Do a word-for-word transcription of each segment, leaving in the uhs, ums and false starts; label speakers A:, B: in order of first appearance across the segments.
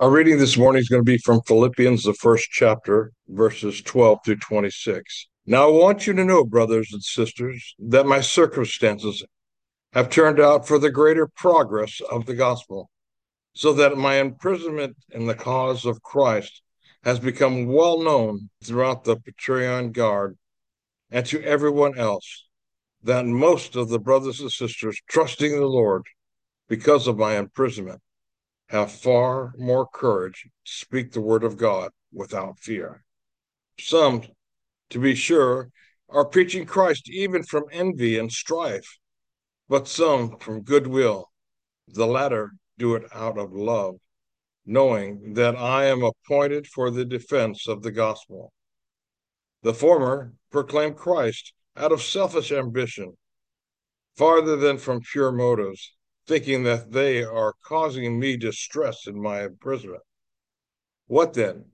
A: Our reading this morning is going to be from Philippians, the first chapter, verses twelve through twenty-six. Now, I want you to know, brothers and sisters, that my circumstances have turned out for the greater progress of the gospel, so that my imprisonment in the cause of Christ has become well known throughout the Praetorian Guard and to everyone else, that most of the brothers and sisters trusting the Lord because of my imprisonment have far more courage to speak the word of God without fear. Some, to be sure, are preaching Christ even from envy and strife, but some from goodwill. The latter do it out of love, knowing that I am appointed for the defense of the gospel. The former proclaim Christ out of selfish ambition, farther than from pure motives, thinking that they are causing me distress in my imprisonment. What then?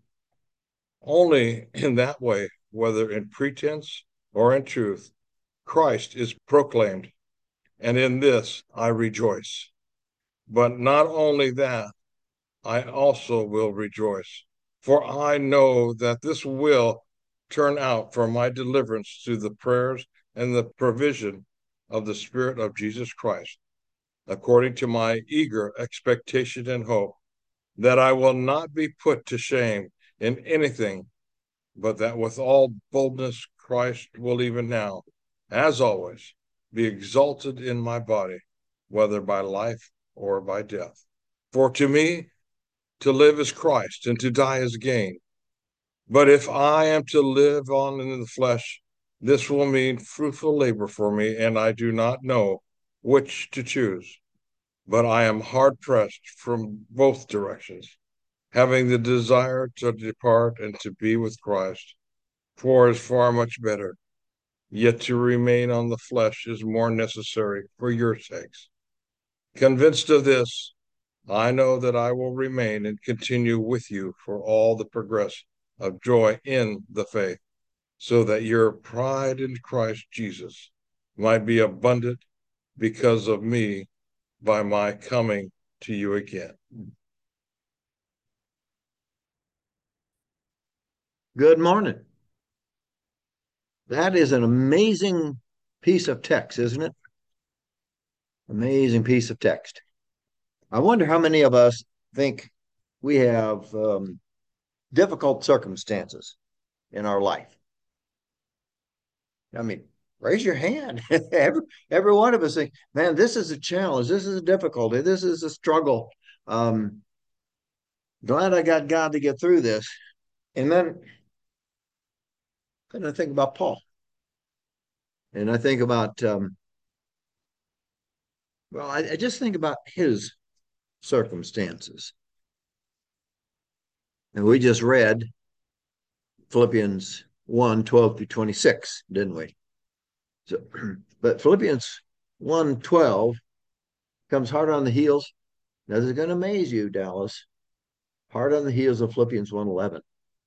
A: Only in that way, whether in pretense or in truth, Christ is proclaimed, and in this I rejoice. But not only that, I also will rejoice, for I know that this will turn out for my deliverance through the prayers and the provision of the Spirit of Jesus Christ, according to my eager expectation and hope, that I will not be put to shame in anything, but that with all boldness Christ will even now, as always, be exalted in my body, whether by life or by death. For to me, to live is Christ, and to die is gain. But if I am to live on in the flesh, this will mean fruitful labor for me, and I do not know which to choose. But I am hard pressed from both directions, having the desire to depart and to be with Christ, for it is far much better. Yet to remain on the flesh is more necessary for your sakes. Convinced of this, I know that I will remain and continue with you for all the progress of joy in the faith, so that your pride in Christ Jesus might be abundant because of me by my coming to you again.
B: Good morning. That is an amazing piece of text, isn't it? Amazing piece of text. I wonder how many of us think we have um, difficult circumstances in our life. I mean, raise your hand. every, every one of us think, man, this is a challenge. This is a difficulty. This is a struggle. Um, glad I got God to get through this. And then, then I think about Paul. And I think about, um, well, I, I just think about his circumstances. And we just read Philippians one twelve through twenty-six, didn't we? So, but Philippians one twelve comes hard on the heels. Now, this is going to amaze you, Dallas. Hard on the heels of Philippians one eleven.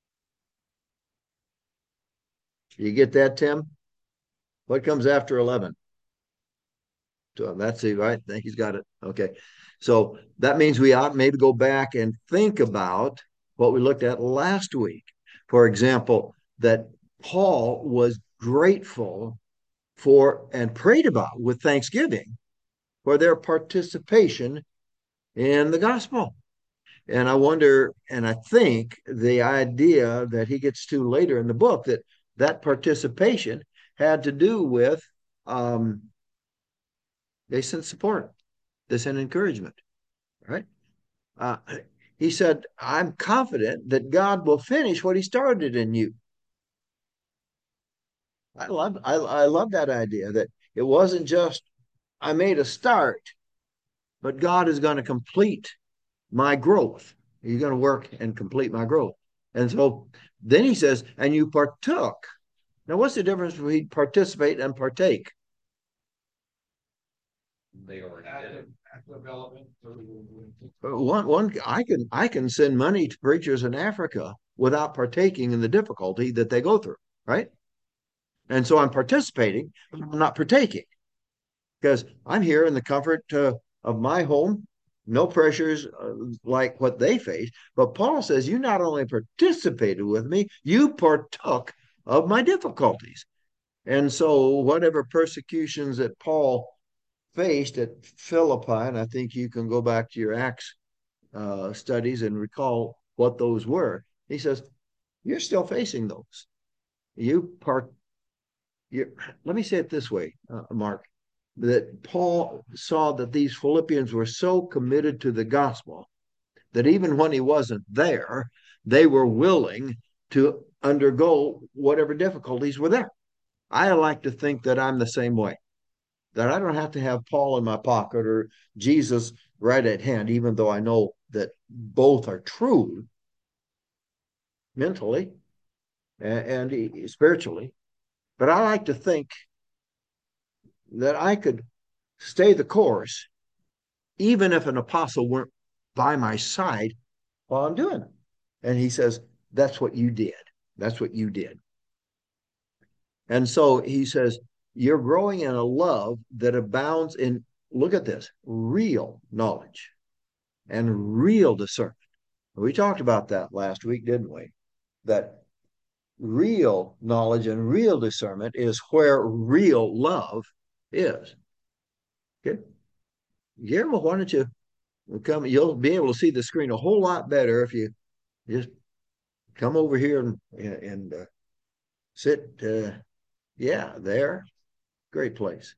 B: You get that, Tim? What comes after eleven? So that's it, right? I think he's got it. Okay. So that means we ought maybe go back and think about what we looked at last week. For example, that Paul was grateful for and prayed about with thanksgiving for their participation in the gospel. And I wonder, and I think the idea that he gets to later in the book that that participation had to do with um, they sent support, they sent encouragement, right? Uh, he said, I'm confident that God will finish what he started in you. I love I, I love that idea that it wasn't just I made a start, but God is going to complete my growth. He's going to work and complete my growth. And so then he says, and you partook. Now, what's the difference between participate and partake?
A: They already did it. Development.
B: One, one, I can, I can send money to preachers in Africa without partaking in the difficulty that they go through, right? And so I'm participating, but I'm not partaking because I'm here in the comfort uh, of my home, no pressures uh, like what they faced. But Paul says, you not only participated with me, you partook of my difficulties. And so, whatever persecutions that Paul faced at Philippi, and I think you can go back to your Acts uh, studies and recall what those were. He says, you're still facing those. You part. You, let me say it this way, uh, Mark, that Paul saw that these Philippians were so committed to the gospel that even when he wasn't there, they were willing to undergo whatever difficulties were there. I like to think that I'm the same way, that I don't have to have Paul in my pocket or Jesus right at hand, even though I know that both are true mentally and, and spiritually. But I like to think that I could stay the course, even if an apostle weren't by my side while I'm doing it. And he says, that's what you did. That's what you did. And so he says, you're growing in a love that abounds in, look at this, real knowledge and real discernment. We talked about that last week, didn't we? That real knowledge and real discernment is where real love is. Okay. Guillermo, why don't you come? You'll be able to see the screen a whole lot better if you just come over here and and uh, sit. Uh, yeah, there. Great place.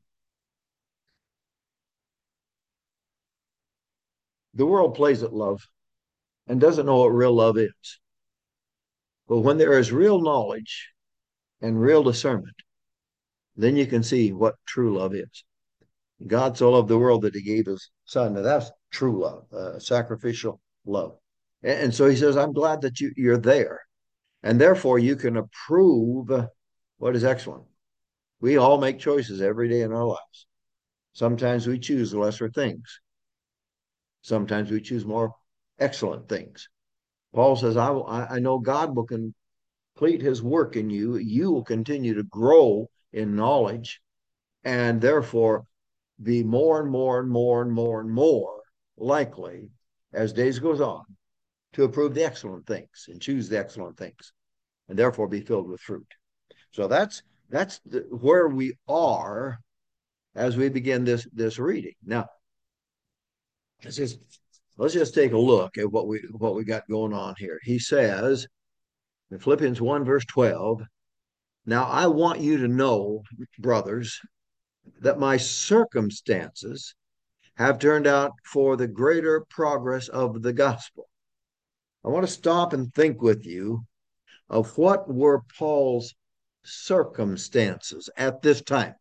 B: The world plays at love and doesn't know what real love is. But when there is real knowledge and real discernment, then you can see what true love is. God so loved the world that he gave his son. Now that's true love, uh, sacrificial love. And, and so he says, I'm glad that you, you're there. And therefore you can approve what is excellent. We all make choices every day in our lives. Sometimes we choose lesser things. Sometimes we choose more excellent things. Paul says, I, will, I know God will complete his work in you. You will continue to grow in knowledge and therefore be more and more and more and more and more likely as days goes on to approve the excellent things and choose the excellent things and therefore be filled with fruit. So that's that's the, where we are as we begin this this reading. Now, let's just let's just take a look at what we what we got going on here. He says in Philippians one verse twelve, now I want you to know, brothers, that my circumstances have turned out for the greater progress of the gospel. I want to stop and think with you of what were Paul's circumstances at this time.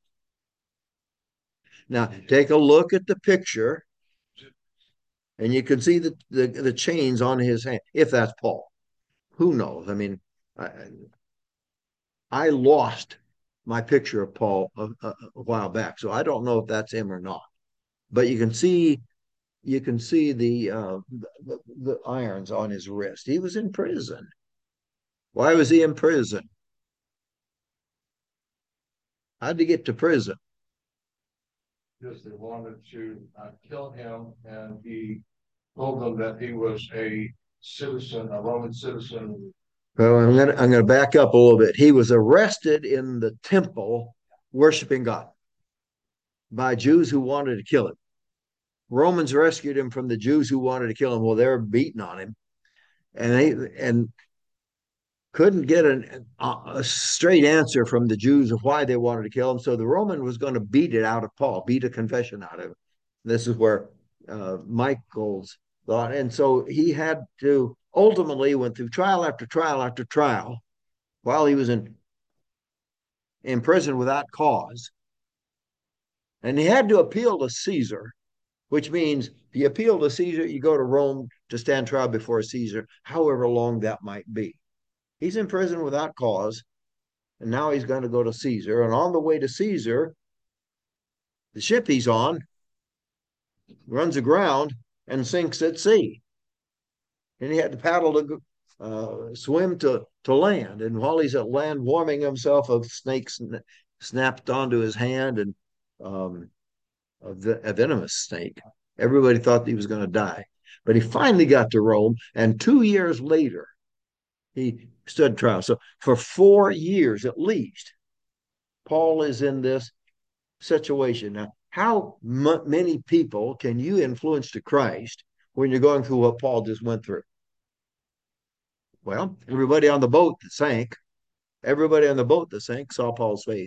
B: Now, take a look at the picture, and you can see the, the, the chains on his hand, if that's Paul. Who knows? I mean, I, I lost my picture of Paul a, a, a while back, so I don't know if that's him or not. But you can see you can see the, uh, the the irons on his wrist. He was in prison. Why was he in prison? How'd he get to prison?
A: Because they wanted to uh, kill him, and he told them that he was a citizen, a Roman citizen.
B: Well, I'm gonna I'm gonna back up a little bit. He was arrested in the temple worshiping God by Jews who wanted to kill him. Romans rescued him from the Jews who wanted to kill him. Well, they were beating on him, and they and couldn't get an, a straight answer from the Jews of why they wanted to kill him. So the Roman was going to beat it out of Paul, beat a confession out of him. This is where uh, Michael's thought. And so he had to ultimately went through trial after trial after trial while he was in, in prison without cause. And he had to appeal to Caesar, which means if you appeal to Caesar, you go to Rome to stand trial before Caesar, however long that might be. He's in prison without cause, and now he's going to go to Caesar. And on the way to Caesar, the ship he's on runs aground and sinks at sea. And he had to paddle to uh, swim to, to land. And while he's at land warming himself, a snake snapped onto his hand, and um, a, a venomous snake. Everybody thought he was going to die. But he finally got to Rome, and two years later, he stood trial. So for four years at least, Paul is in this situation. Now, how m- many people can you influence to Christ when you're going through what Paul just went through? Well, everybody on the boat that sank, everybody on the boat that sank saw Paul's faith.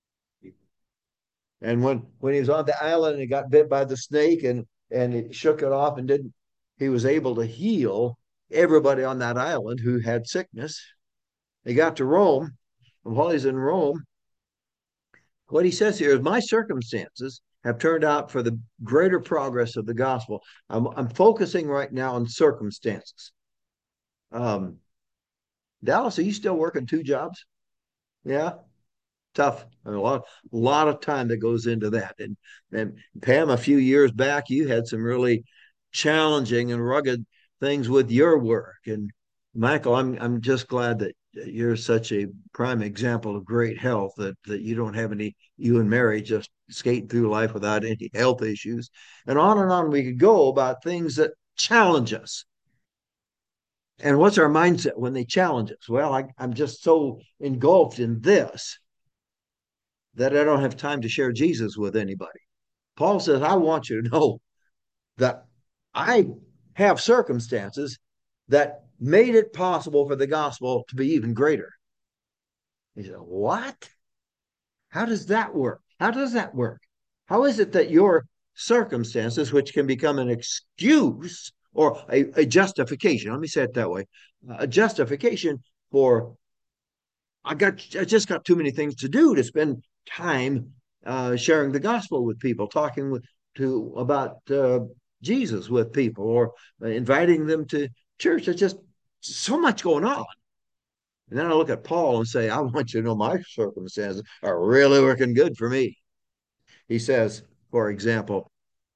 B: And when when he was on the island and he got bit by the snake and and it shook it off and didn't, he was able to heal everybody on that island who had sickness. He got to Rome, and while he's in Rome, what he says here is, my circumstances have turned out for the greater progress of the gospel. I'm, I'm focusing right now on circumstances. Um, Dallas, are you still working two jobs? Yeah, tough. A lot, a lot of time that goes into that. And and Pam, a few years back, you had some really challenging and rugged things with your work. And Michael, I'm I'm just glad that you're such a prime example of great health, that that you don't have any, you and Mary just skating through life without any health issues. And on and on we could go about things that challenge us. And what's our mindset when they challenge us? Well, I, I'm just so engulfed in this that I don't have time to share Jesus with anybody. Paul says, I want you to know that I have circumstances that made it possible for the gospel to be even greater. He said, what? How does that work? How does that work? How is it that your circumstances, which can become an excuse or a, a justification, let me say it that way, a justification for, I got, I just got too many things to do to spend time uh, sharing the gospel with people, talking with to about uh, Jesus with people, or inviting them to church. There's just so much going on. And then I look at Paul and say, I want you to know my circumstances are really working good for me. He says, for example,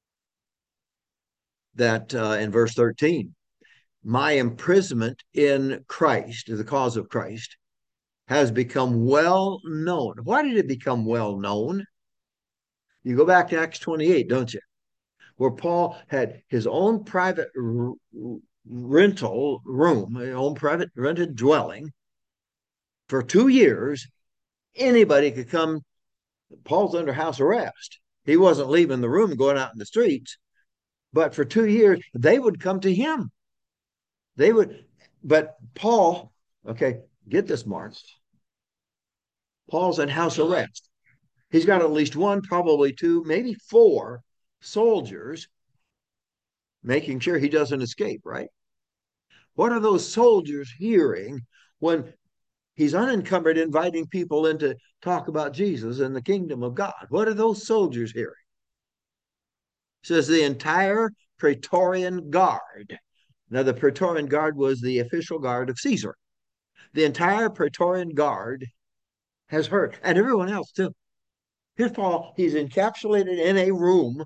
B: that uh, in verse thirteen, my imprisonment in Christ, the cause of Christ, has become well known. Why did it become well known? You go back to Acts twenty-eight, don't you? Where Paul had his own private r- rental room, his own private rented dwelling for two years. Anybody could come. Paul's under house arrest. He wasn't leaving the room and going out in the streets. But for two years, they would come to him. They would, but Paul, okay, get this, Mark. Paul's in house arrest. He's got at least one, probably two, maybe four soldiers making sure he doesn't escape, right? What are those soldiers hearing when he's unencumbered inviting people in to talk about Jesus and the kingdom of God? What are those soldiers hearing? It says the entire Praetorian Guard. Now, the Praetorian Guard was the official guard of Caesar. The entire Praetorian Guard has heard, and everyone else too. Here's Paul, he's encapsulated in a room,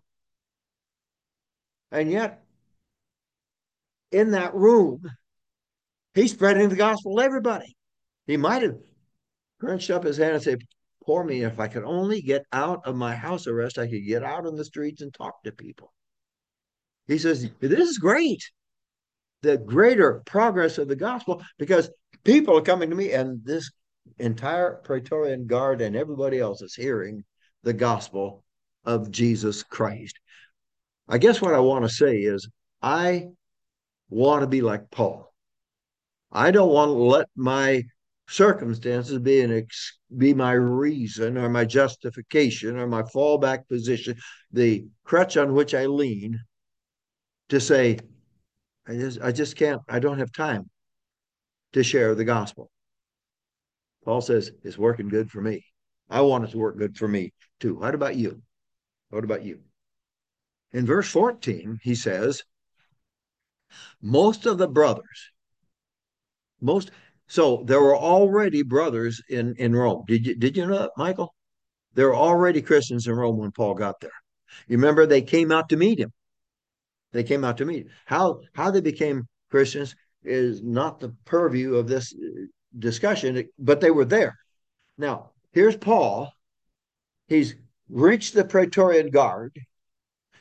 B: and yet in that room, he's spreading the gospel to everybody. He might have crunched up his hand and said, poor me, if I could only get out of my house arrest, I could get out on the streets and talk to people. He says, this is great. The greater progress of the gospel, because people are coming to me, and this entire Praetorian Guard and everybody else is hearing the gospel of Jesus Christ. I guess what I want to say is, I want to be like Paul. I don't want to let my circumstances be an ex- be my reason or my justification or my fallback position, the crutch on which I lean to say, I just I just can't, I don't have time to share the gospel. Paul says it's working good for me. I want it to work good for me too. What about you? What about you? In verse fourteen, he says, most of the brothers, most so there were already brothers in, in Rome. Did you did you know that, Michael? There were already Christians in Rome when Paul got there. You remember they came out to meet him. They came out to meet him. How how they became Christians is not the purview of this discussion, but they were there. Now, here's Paul. He's reached the Praetorian Guard.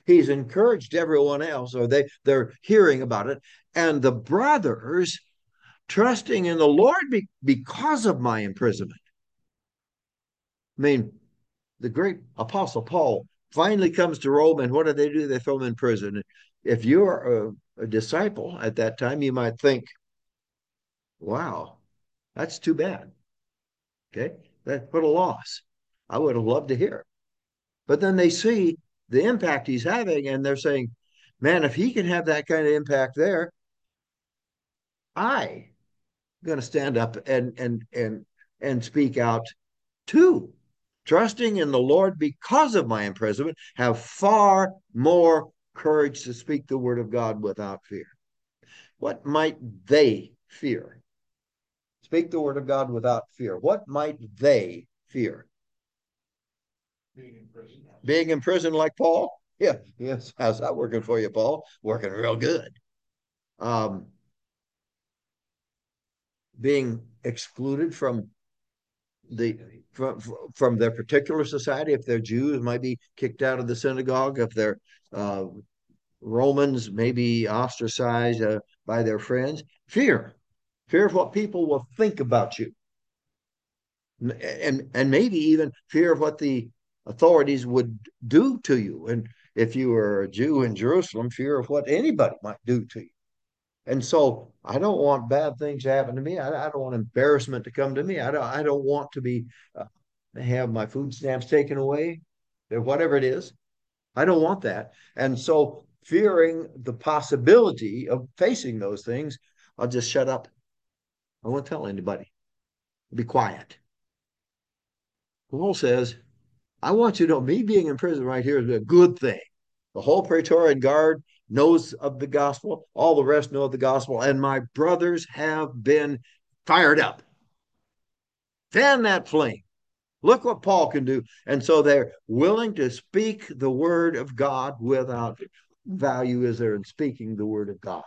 B: He's encouraged everyone else, or they, they're hearing about it. And the brothers trusting in the Lord be, because of my imprisonment. I mean, the great apostle Paul finally comes to Rome, and what do they do? They throw him in prison. If you're a, a disciple at that time, you might think, wow, that's too bad. Okay, that what a loss. I would have loved to hear it. But then they see the impact he's having, and they're saying, man, if he can have that kind of impact there, I going to stand up and and and and speak out too. Trusting in the Lord because of my imprisonment, have far more courage to speak the word of God without fear. What might they fear? Speak the word of God without fear. What might they fear?
A: Being in prison.
B: Being in prison like Paul? Yeah, yes. How's that working for you, Paul? Working real good. Um, being excluded from the from from their particular society. If they're Jews, might be kicked out of the synagogue. If they're uh, Romans, maybe ostracized uh, by their friends. Fear, fear of what people will think about you, and and maybe even fear of what the authorities would do to you. And if you were a Jew in Jerusalem, fear of what anybody might do to you. And so I don't want bad things to happen to me. I, I don't want embarrassment to come to me. I don't, I don't want to be uh, have my food stamps taken away or whatever it is. I don't want that. And so fearing the possibility of facing those things, I'll just shut up. I won't tell anybody. Be quiet. Paul says, I want you to know me being in prison right here is a good thing. The whole Praetorian Guard knows of the gospel. All the rest know of the gospel. And my brothers have been fired up. Fan that flame. Look what Paul can do. And so they're willing to speak the word of God without value is there in speaking the word of God.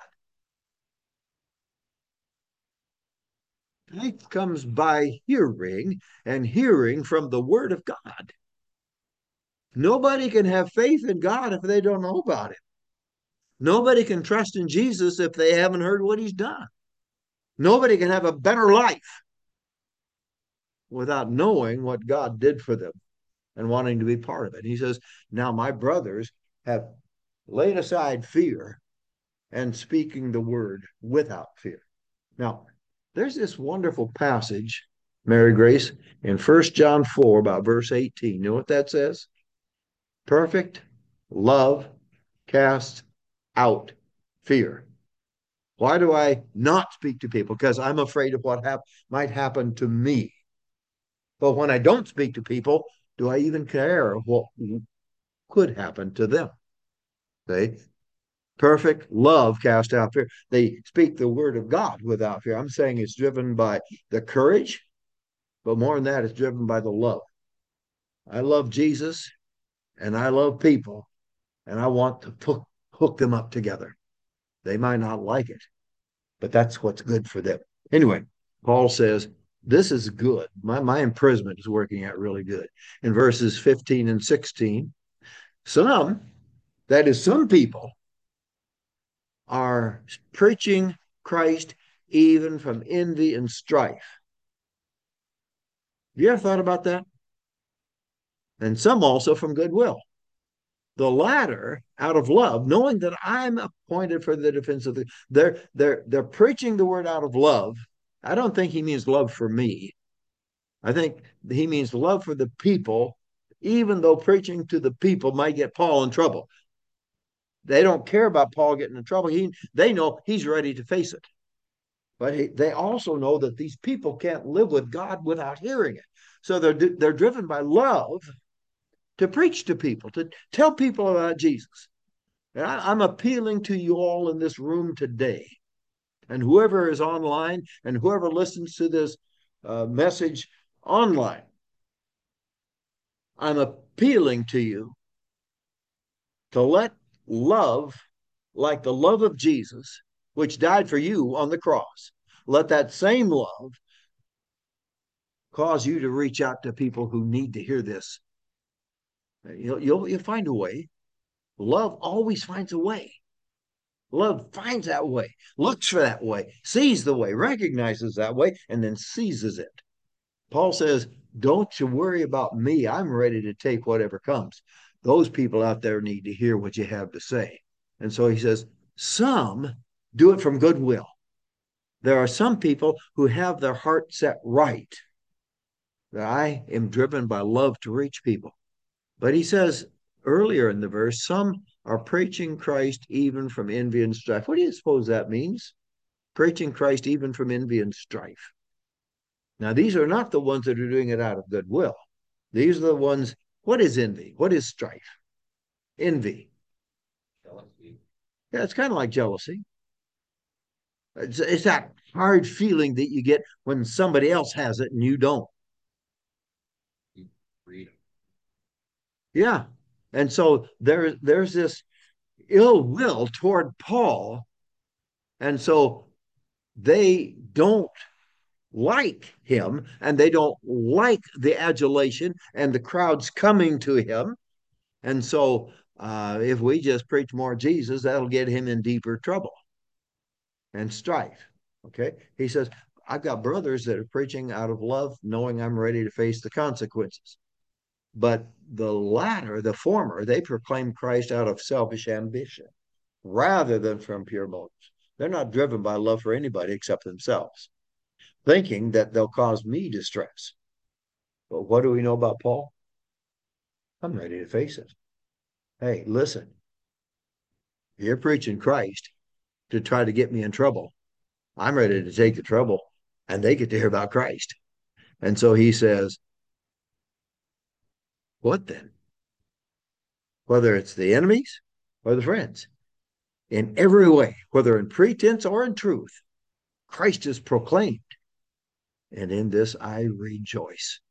B: Faith comes by hearing, and hearing from the word of God. Nobody can have faith in God if they don't know about it. Nobody can trust in Jesus if they haven't heard what he's done. Nobody can have a better life without knowing what God did for them and wanting to be part of it. He says, now my brothers have laid aside fear and speaking the word without fear. Now, there's this wonderful passage, Mary Grace, in First John four, about verse eighteen. You know what that says? Perfect love casts out fear. Why do I not speak to people? Because I'm afraid of what hap- might happen to me. But when I don't speak to people, do I even care what could happen to them? See? Perfect love cast out fear. They speak the word of God without fear. I'm saying it's driven by the courage, but more than that, it's driven by the love. I love Jesus and I love people, and I want to hook, hook them up together. They might not like it, but that's what's good for them. Anyway, Paul says, this is good. My, my imprisonment is working out really good. In verses fifteen and sixteen, some, that is, some people are preaching Christ even from envy and strife. You ever thought about that? And some also from goodwill. The latter out of love, knowing that I'm appointed for the defense of the they're they're they're preaching the word out of love. I don't think he means love for me. I think he means love for the people, even though preaching to the people might get Paul in trouble. They don't care about Paul getting in trouble. He, they know he's ready to face it. But he, they also know that these people can't live with God without hearing it. So they're, they're driven by love to preach to people, to tell people about Jesus. And I, I'm appealing to you all in this room today, and whoever is online and whoever listens to this uh, message online, I'm appealing to you to let love, like the love of Jesus, which died for you on the cross, let that same love cause you to reach out to people who need to hear this. You'll, you'll, you'll find a way. Love always finds a way. Love finds that way, looks for that way, sees the way, recognizes that way, and then seizes it. Paul says, don't you worry about me. I'm ready to take whatever comes. Those people out there need to hear what you have to say. And so he says, some do it from goodwill. There are some people who have their heart set right. That I am driven by love to reach people. But he says earlier in the verse, some are preaching Christ even from envy and strife. What do you suppose that means? Preaching Christ even from envy and strife. Now, these are not the ones that are doing it out of goodwill. These are the ones, what is envy? What is strife? Envy. Jealousy. Yeah, it's kind of like jealousy. It's, it's that hard feeling that you get when somebody else has it and you don't. Freedom. Yeah. And so there, there's this ill will toward Paul. And so they don't like him and they don't like the adulation and the crowds coming to him. And so uh, if we just preach more Jesus, that'll get him in deeper trouble and strife. Okay. He says, I've got brothers that are preaching out of love, knowing I'm ready to face the consequences. But the latter, the former, they proclaim Christ out of selfish ambition rather than from pure motives. They're not driven by love for anybody except themselves, thinking that they'll cause me distress. But what do we know about Paul? I'm ready to face it. Hey, listen, you're preaching Christ to try to get me in trouble. I'm ready to take the trouble, and they get to hear about Christ. And so he says, what then? Whether it's the enemies or the friends, in every way, whether in pretense or in truth, Christ is proclaimed. And in this I rejoice.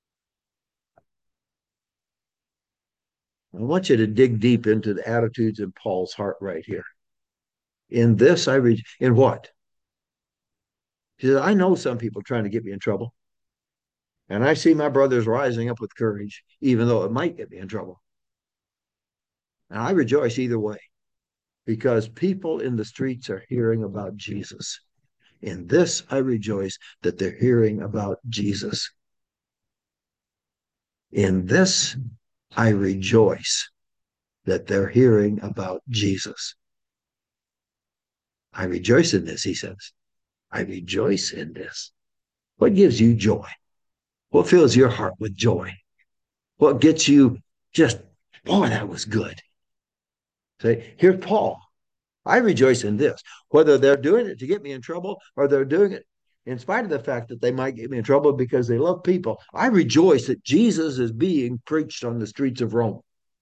B: I want you to dig deep into the attitudes in Paul's heart right here. In this I read, in what? He says, I know some people trying to get me in trouble. And I see my brothers rising up with courage, even though it might get me in trouble. And I rejoice either way because people in the streets are hearing about Jesus. In this I rejoice that they're hearing about Jesus. In this I rejoice that they're hearing about Jesus. I rejoice in this, he says. I rejoice in this. What gives you joy? What fills your heart with joy? What gets you just, boy, that was good. Say, here's Paul. I rejoice in this, whether they're doing it to get me in trouble or they're doing it in spite of the fact that they might get me in trouble because they love people. I rejoice that Jesus is being preached on the streets of Rome.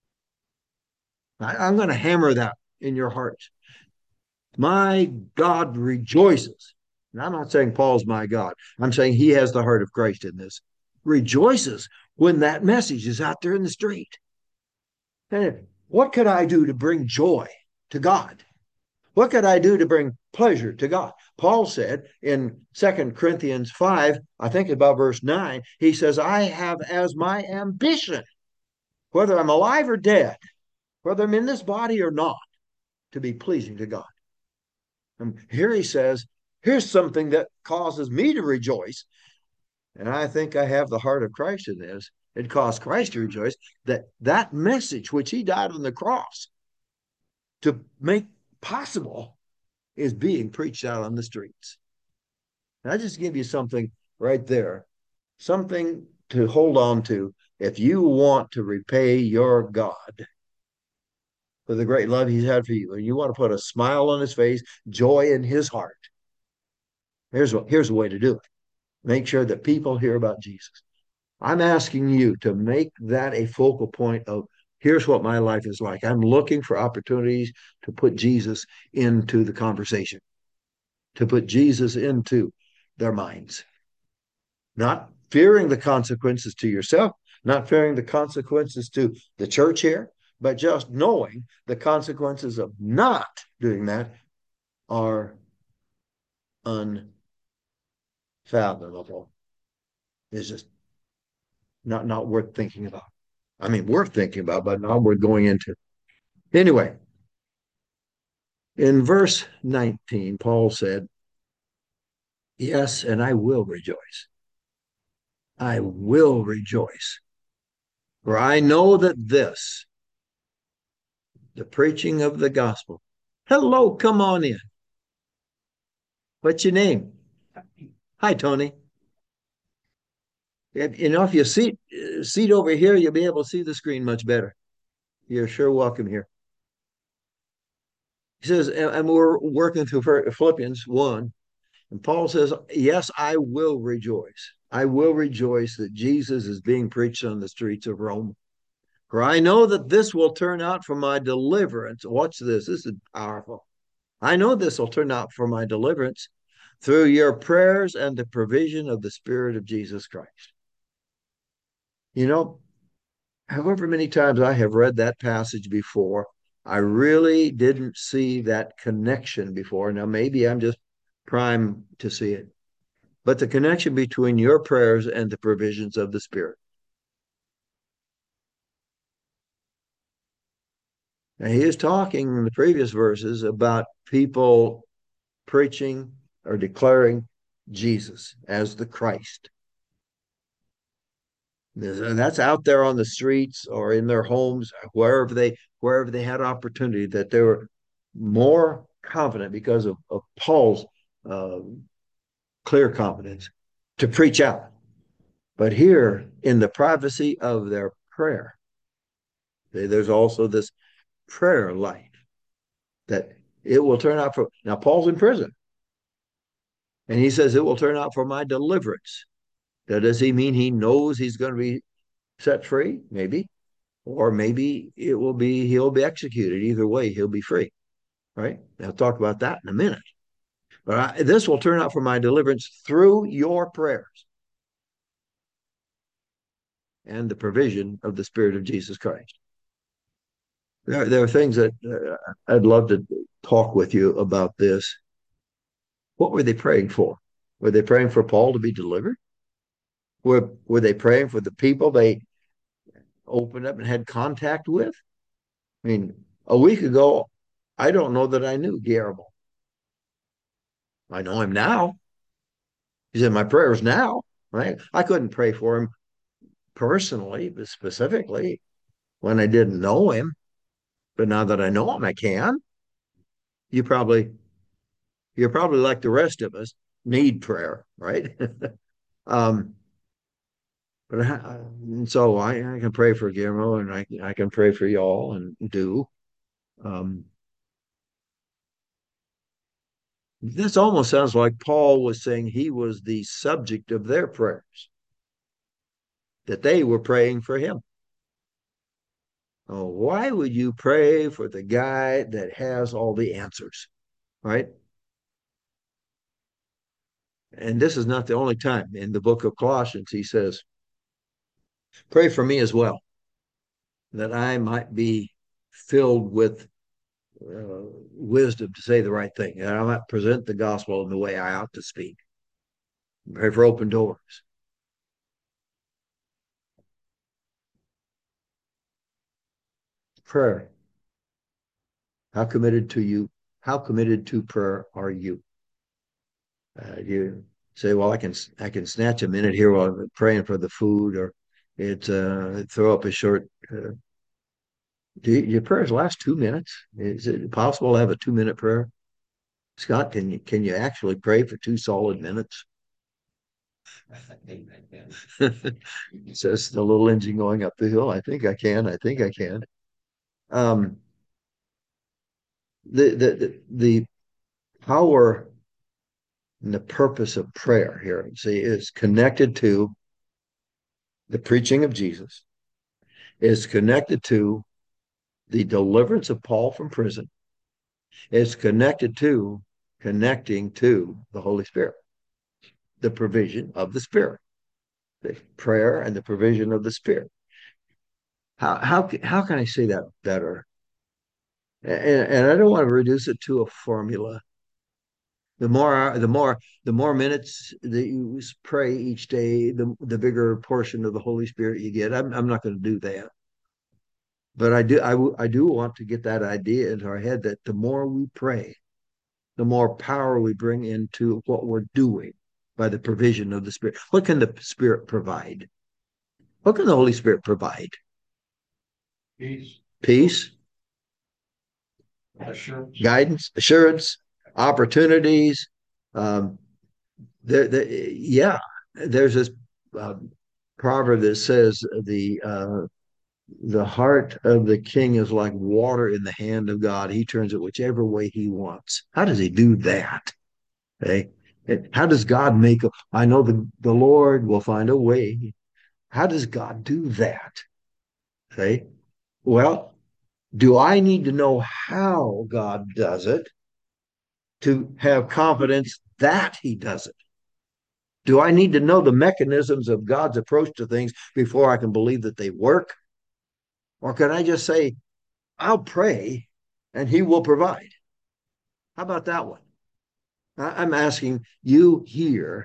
B: I, I'm going to hammer that in your hearts. My God rejoices. And I'm not saying Paul's my God. I'm saying he has the heart of Christ in this. Rejoices when that message is out there in the street. And what could I do to bring joy to God? What could I do to bring pleasure to God? Paul said in Second Corinthians five, I think about verse nine, he says, I have as my ambition, whether I'm alive or dead, whether I'm in this body or not, to be pleasing to God. And here he says, here's something that causes me to rejoice. And I think I have the heart of Christ in this. It caused Christ to rejoice that that message which he died on the cross to make possible is being preached out on the streets. And I just give you something right there, something to hold on to if you want to repay your God for the great love he's had for you, and you want to put a smile on his face, joy in his heart. Here's what here's a way to do it. Make sure that people hear about Jesus. I'm asking you to make that a focal point of here's what my life is like. I'm looking for opportunities to put Jesus into the conversation, to put Jesus into their minds, not fearing the consequences to yourself, not fearing the consequences to the church here, but just knowing the consequences of not doing that are unfathomable. It's just not, not worth thinking about. I mean, worth thinking about, but not worth going into. Anyway, in verse nineteen, Paul said, yes, and I will rejoice. I will rejoice. For I know that this, the preaching of the gospel. Hello, come on in. What's your name? Hi, Tony. You know, if you seat seat over here, you'll be able to see the screen much better. You're sure welcome here. He says, and we're working through Philippians one, and Paul says, yes, I will rejoice. I will rejoice that Jesus is being preached on the streets of Rome. For I know that this will turn out for my deliverance. Watch this. This is powerful. I know this will turn out for my deliverance through your prayers and the provision of the Spirit of Jesus Christ. You know, however many times I have read that passage before, I really didn't see that connection before. Now, maybe I'm just primed to see it. But the connection between your prayers and the provisions of the Spirit. Now, he is talking in the previous verses about people preaching or declaring Jesus as the Christ. That's out there on the streets or in their homes, wherever they wherever they had opportunity, that they were more confident because of, of Paul's uh, clear confidence to preach out. But here, in the privacy of their prayer, there's also this prayer life that it will turn out for. Now, Paul's in prison, and he says it will turn out for my deliverance. Now, does he mean he knows he's going to be set free? Maybe. Or maybe it will be, he'll be executed. Either way, he'll be free. Right? I'll talk about that in a minute. But I, this will turn out for my deliverance through your prayers and the provision of the Spirit of Jesus Christ. There, there are things that uh, I'd love to talk with you about this. What were they praying for? Were they praying for Paul to be delivered? Were, were they praying for the people they opened up and had contact with? I mean, a week ago, I don't know that I knew Garibald. I know him now. He's in my prayers now, right? I couldn't pray for him personally, but specifically when I didn't know him. But now that I know him, I can. You probably, you're probably like the rest of us, need prayer, right? um, but I, and so I, I can pray for Guillermo, and I I can pray for y'all, and do. Um, this almost sounds like Paul was saying he was the subject of their prayers, that they were praying for him. Oh, why would you pray for the guy that has all the answers, right? And this is not the only time. In the book of Colossians, he says, pray for me as well, that I might be filled with uh, wisdom to say the right thing, that I might present the gospel in the way I ought to speak. Pray for open doors. Prayer. How committed to you? How committed to prayer are you? Uh, you say, well, I can I can snatch a minute here while I'm praying for the food, or it uh, throw up a short. Uh, do you, your prayers last two minutes? Is it possible to have a two minute prayer? Scott, can you can you actually pray for two solid minutes? Says the little engine going up the hill. I think I can. I think I can. Um, the the the, the power and the purpose of prayer here, see, is connected to the preaching of Jesus. Is connected to the deliverance of Paul from prison. Is connected to connecting to the Holy Spirit, the provision of the Spirit, the prayer and the provision of the Spirit. How how how can I say that better? And, and I don't want to reduce it to a formula. The more the more the more minutes that you pray each day, the the bigger portion of the Holy Spirit you get. I'm I'm not going to do that. But I do I, I do want to get that idea into our head that the more we pray, the more power we bring into what we're doing by the provision of the Spirit. What can the Spirit provide? What can the Holy Spirit provide?
A: Peace,
B: Peace,
A: assurance.
B: guidance, assurance, opportunities. Um, the, the, yeah, there's this um, proverb that says the uh, the heart of the king is like water in the hand of God. He turns it whichever way he wants. How does he do that? Okay. How does God make a, I know the, the Lord will find a way. How does God do that? Okay. Well, do I need to know how God does it to have confidence that he does it? Do I need to know the mechanisms of God's approach to things before I can believe that they work? Or can I just say, I'll pray and he will provide? How about that one? I'm asking you here.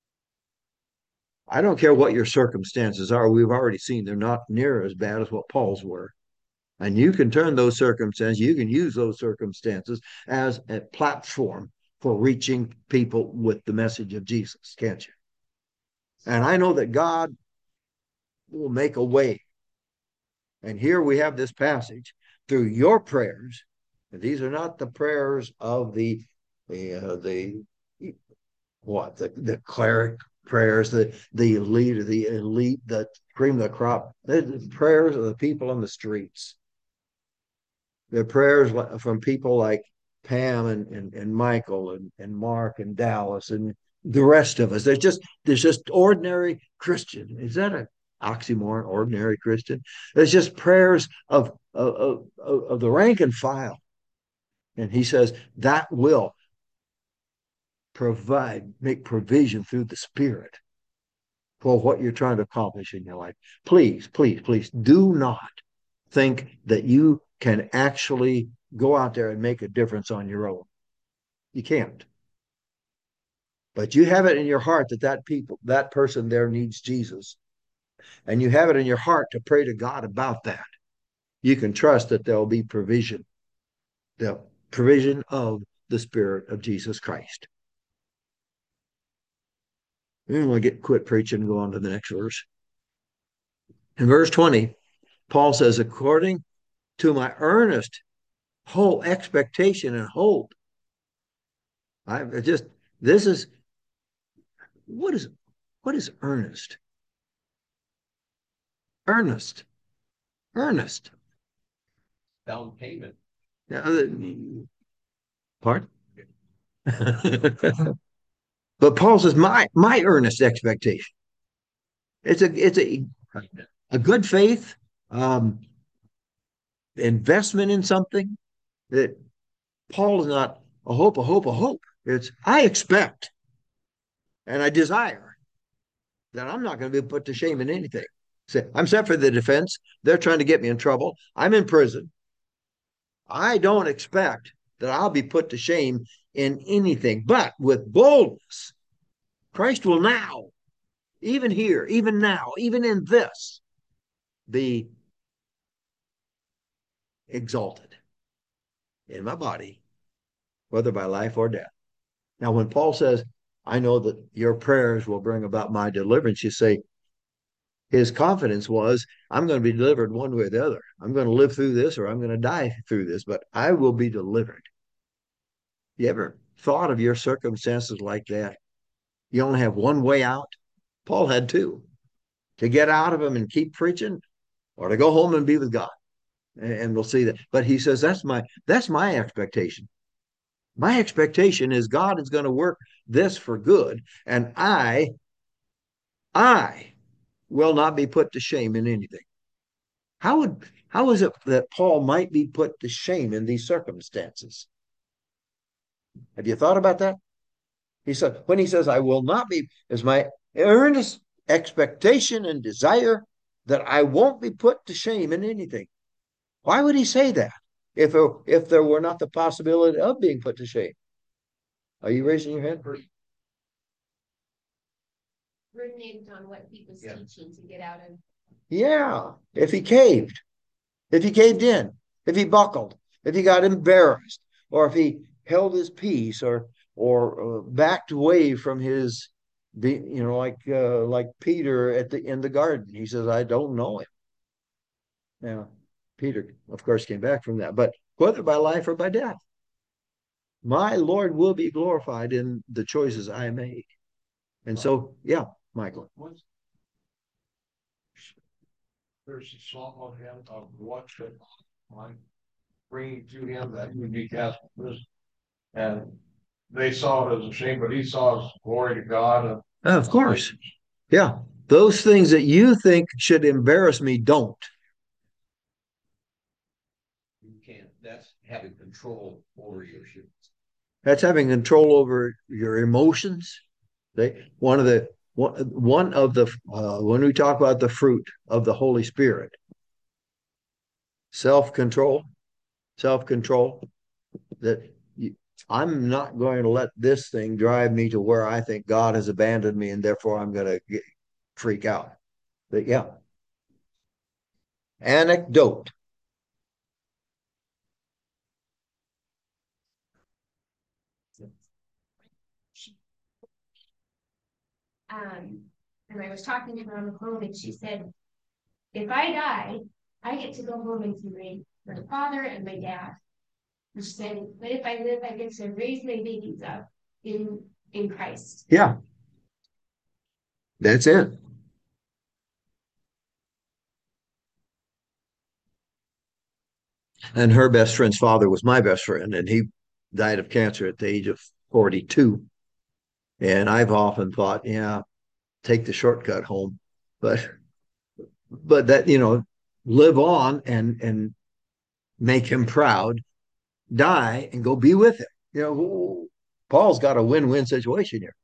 B: I don't care what your circumstances are. We've already seen they're not near as bad as what Paul's were. And you can turn those circumstances, you can use those circumstances as a platform for reaching people with the message of Jesus, can't you? And I know that God will make a way. And here we have this passage through your prayers. And these are not the prayers of the the uh, the what the the cleric prayers, the the elite, the elite, the cream of the crop. The prayers of the people on the streets. The prayers from people like Pam and, and, and Michael and, and Mark and Dallas and the rest of us. There's just there's just ordinary Christian. Is that an oxymoron? Ordinary Christian. There's just prayers of of, of, of the rank and file. And he says that will provide, make provision through the Spirit for what you're trying to accomplish in your life. Please, please, please do not think that you can actually go out there and make a difference on your own. You can't. But you have it in your heart that that people, that person there needs Jesus. And you have it in your heart to pray to God about that. You can trust that there'll be provision, the provision of the Spirit of Jesus Christ. We want to get quit preaching and go on to the next verse. In verse twenty, Paul says, according to my earnest whole expectation and hope. I just, this is, what is, what is earnest? Earnest, earnest.
A: Down payment.
B: Now, pardon? But Paul says, my, my earnest expectation. It's a, it's a, a good faith, um, investment in something that Paul is not a hope, a hope, a hope. It's, I expect and I desire that I'm not going to be put to shame in anything. So I'm set for the defense. They're trying to get me in trouble. I'm in prison. I don't expect that I'll be put to shame in anything, but with boldness, Christ will now, even here, even now, even in this, be exalted in my body, whether by life or death. Now, when Paul says, I know that your prayers will bring about my deliverance, you say, his confidence was, I'm going to be delivered one way or the other. I'm going to live through this or I'm going to die through this, but I will be delivered. You ever thought of your circumstances like that? You only have one way out. Paul had two, to get out of them and keep preaching or to go home and be with God. And we'll see that. But he says, that's my, that's my expectation. My expectation is God is going to work this for good. And I, I will not be put to shame in anything. How would, how is it that Paul might be put to shame in these circumstances? Have you thought about that? He said, when he says, I will not be, is my earnest expectation and desire that I won't be put to shame in anything. Why would he say that if, if there were not the possibility of being put to shame? Are you raising your hand?
C: Reneged on what he was yeah. teaching to get out of.
B: Yeah, if he caved. If he caved in, if he buckled, if he got embarrassed, or if he held his peace, or or uh, backed away from his, you know, like uh, like Peter at the in the garden. He says, "I don't know him." Now, Peter, of course, came back from that, but whether by life or by death, my Lord will be glorified in the choices I make. And so, yeah, Michael.
A: There's a song of him of what should I bring to him that he would be cast in prison. And they saw it as a shame, but he saw as glory to God. And
B: Uh, of course. Yeah. Those things that you think should embarrass me don't.
C: You can't. That's having control over your shoes.
B: That's having control over your emotions. They, one of the one, one of the uh, when we talk about the fruit of the Holy Spirit, self-control, self-control, that you, I'm not going to let this thing drive me to where I think God has abandoned me and therefore I'm going to freak out. But yeah. Anecdote.
D: Um, and I was talking to her on the phone, and she said, if I die, I get to go home and see my, my father and my dad. And she said, but if I live, I get to raise my babies up in in Christ.
B: Yeah. That's it. And her best friend's father was my best friend, and he died of cancer at the age of forty-two. And I've often thought, yeah, take the shortcut home, but but that you know, live on and and make him proud, die and go be with him. You know, Paul's got a win-win situation here.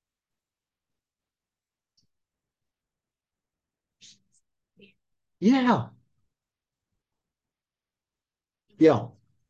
B: Yeah, yeah.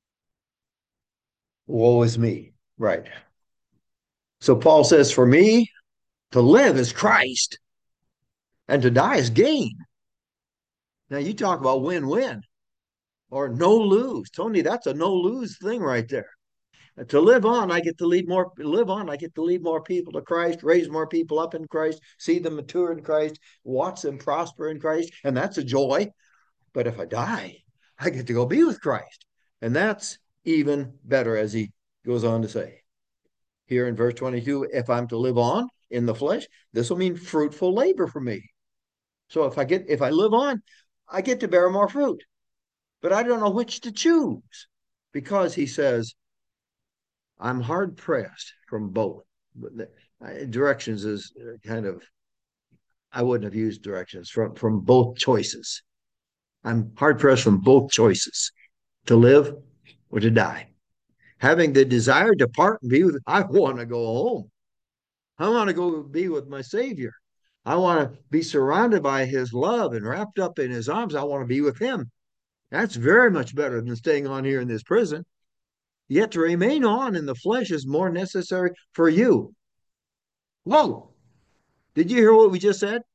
B: Woe is me, right? So Paul says, for me, to live is Christ, and to die is gain. Now you talk about win-win or no lose. Tony, that's a no lose thing right there. To live on, I get to lead more, live on, I get to lead more people to Christ, raise more people up in Christ, see them mature in Christ, watch them prosper in Christ, and that's a joy. But if I die, I get to go be with Christ. And that's even better, as he goes on to say here in verse twenty-two, if I'm to live on in the flesh, this will mean fruitful labor for me. So if I get if I live on, I get to bear more fruit. But I don't know which to choose because he says, I'm hard pressed from both. Directions is kind of, I wouldn't have used directions from, from both choices. I'm hard pressed from both choices to live or to die. Having the desire to part and be with, I want to go home. I want to go be with my Savior. I want to be surrounded by his love and wrapped up in his arms. I want to be with him. That's very much better than staying on here in this prison. Yet to remain on in the flesh is more necessary for you. Whoa! Did you hear what we just said?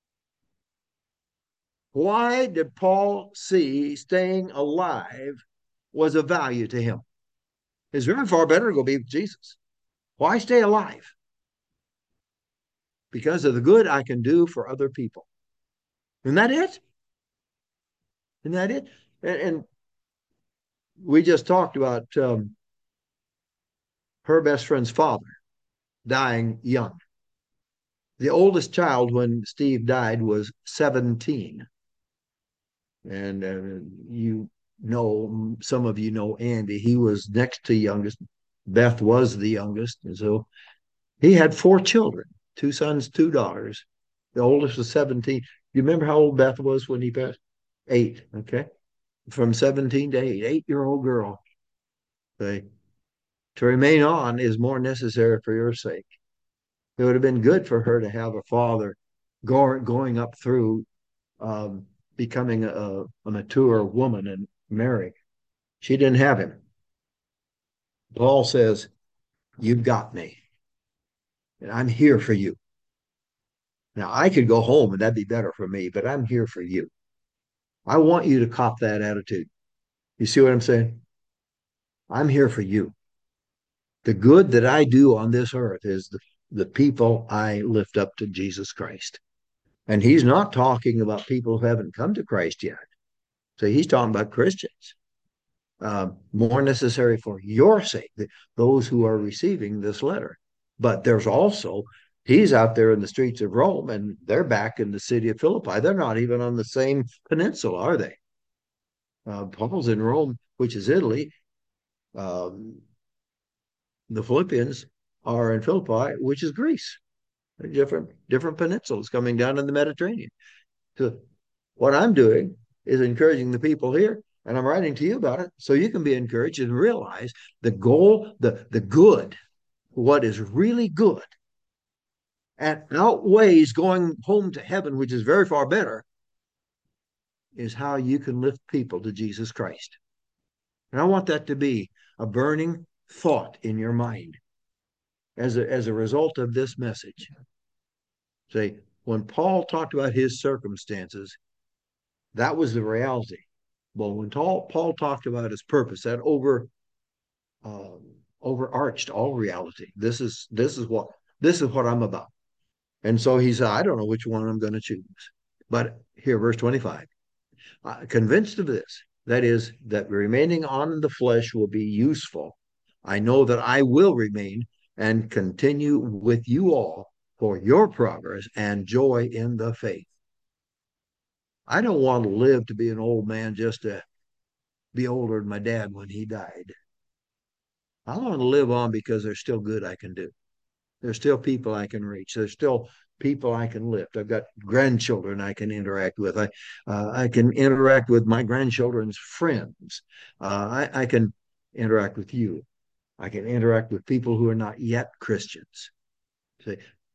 B: Why did Paul see staying alive was of value to him? It's very far better to go be with Jesus. Why stay alive? Because of the good I can do for other people. Isn't that it? Isn't that it? And, and we just talked about um, her best friend's father dying young. The oldest child when Steve died was seventeen. And uh, you know, some of you know Andy. He was next to youngest. Beth was the youngest. And so he had four children, two sons, two daughters. The oldest was seventeen. You remember how old Beth was when he passed? Eight. Okay. From seventeen to eight, eight-year-old girl. Okay. To remain on is more necessary for your sake. It would have been good for her to have a father go, going up through um, becoming a, a mature woman and marrying. She didn't have him. Paul says, you've got me. And I'm here for you. Now, I could go home and that'd be better for me, but I'm here for you. I want you to cop that attitude. You see what I'm saying? I'm here for you. The good that I do on this earth is the, the people I lift up to Jesus Christ. And he's not talking about people who haven't come to Christ yet. So he's talking about Christians. Uh, more necessary for your sake, those who are receiving this letter. But there's also, he's out there in the streets of Rome and they're back in the city of Philippi. They're not even on the same peninsula, are they? Uh, Paul's in Rome, which is Italy. Um, the Philippians are in Philippi, which is Greece. They're different, different peninsulas coming down in the Mediterranean. So what I'm doing is encouraging the people here, and I'm writing to you about it so you can be encouraged and realize the goal, the, the good, what is really good, and outweighs going home to heaven, which is very far better, is how you can lift people to Jesus Christ. And I want that to be a burning thought in your mind as a, as a result of this message. Say, when Paul talked about his circumstances, that was the reality. Well, when Paul, Paul talked about his purpose, that over um, overarched all reality. This is this is what this is what I'm about. And so he said, I don't know which one I'm going to choose. But here, verse twenty-five, uh, convinced of this, that is, that remaining on the flesh will be useful. I know that I will remain and continue with you all for your progress and joy in the faith. I don't want to live to be an old man just to be older than my dad when he died. I want to live on because there's still good I can do. There's still people I can reach. There's still people I can lift. I've got grandchildren I can interact with. I uh, I can interact with my grandchildren's friends. Uh, I, I can interact with you. I can interact with people who are not yet Christians. Say,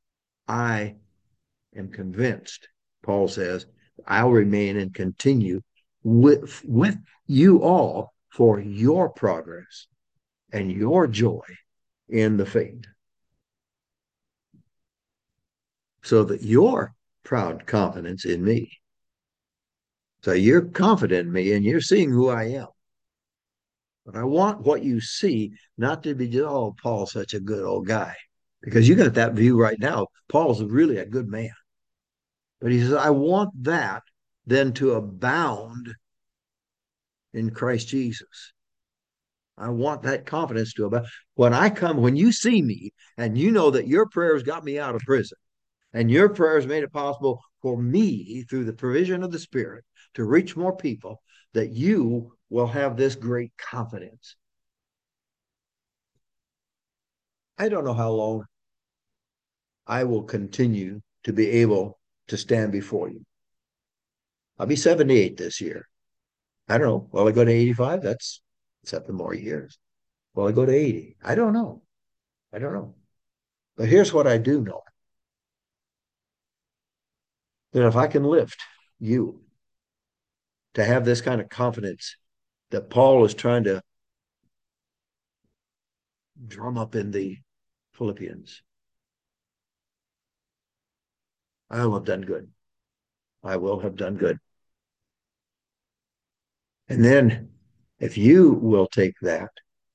B: I am convinced, Paul says, I'll remain and continue with, with you all for your progress and your joy in the faith, so that your proud confidence in me. So you're confident in me and you're seeing who I am. But I want what you see not to be just, oh, Paul's such a good old guy. Because you got that view right now. Paul's really a good man. But he says, I want that then to abound in Christ Jesus. I want that confidence to abound. When I come, when you see me and you know that your prayers got me out of prison, and your prayers made it possible for me, through the provision of the Spirit, to reach more people, that you will have this great confidence. I don't know how long I will continue to be able to stand before you. I'll be seventy-eight this year. I don't know. Will I go to eighty-five? That's seven more years. Will I go to eighty? I don't know. I don't know. But here's what I do know. That if I can lift you to have this kind of confidence that Paul is trying to drum up in the Philippians, I will have done good. I will have done good. And then if you will take that,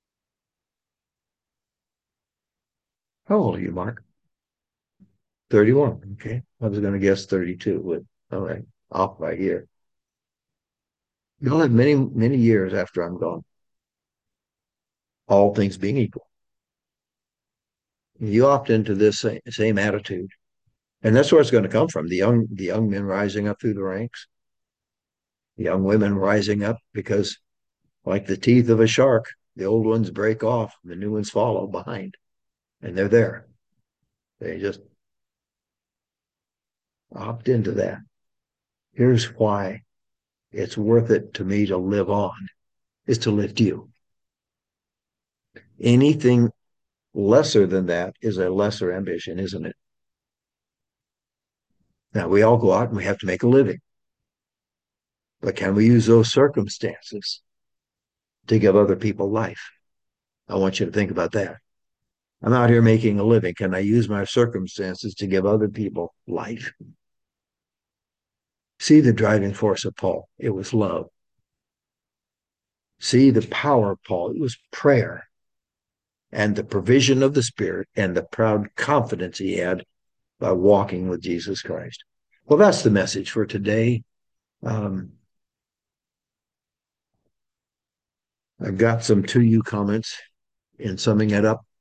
B: how old are you, Mark? thirty-one. Okay. I was going to guess thirty-two. But all right. Off right here. You'll have many, many years after I'm gone. All things being equal. You opt into this same, same attitude. And that's where it's going to come from. The young, the young men rising up through the ranks, the young women rising up, because like the teeth of a shark, the old ones break off, the new ones follow behind, and they're there. They just opt into that. Here's why it's worth it to me to live on, is to lift you. Anything lesser than that is a lesser ambition, isn't it? Now, we all go out and we have to make a living. But can we use those circumstances to give other people life? I want you to think about that. I'm out here making a living. Can I use my circumstances to give other people life? See the driving force of Paul. It was love. See the power of Paul. It was prayer and the provision of the Spirit and the proud confidence he had by walking with Jesus Christ. Well, that's the message for today. Um, I've got some to you comments in summing it up.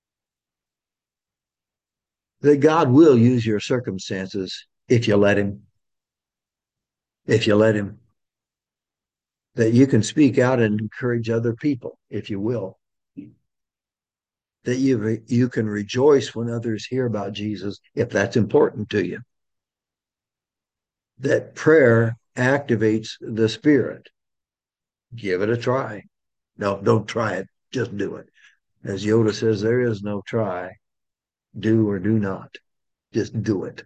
B: That God will use your circumstances if you let him. If you let him. That you can speak out and encourage other people if you will. That you, you can rejoice when others hear about Jesus if that's important to you. That prayer activates the Spirit. Give it a try. No, don't try it. Just do it. As Yoda says, there is no try. Do or do not. Just do it.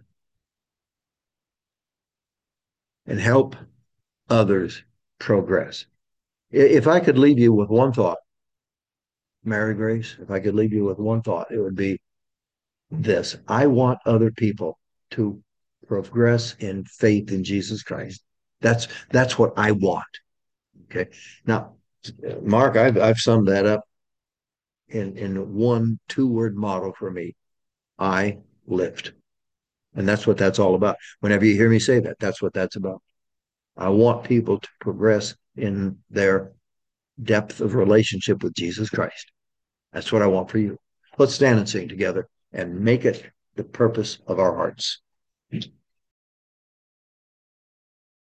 B: And help others progress. If I could leave you with one thought, Mary Grace, if I could leave you with one thought, it would be this. I want other people to progress in faith in Jesus Christ. That's that's what I want. Okay. Now, Mark, I've I've summed that up in, in one two-word motto for me. I lift. And that's what that's all about. Whenever you hear me say that, that's what that's about. I want people to progress in their depth of relationship with Jesus Christ. That's what I want for you. Let's stand and sing together and make it the purpose of our hearts.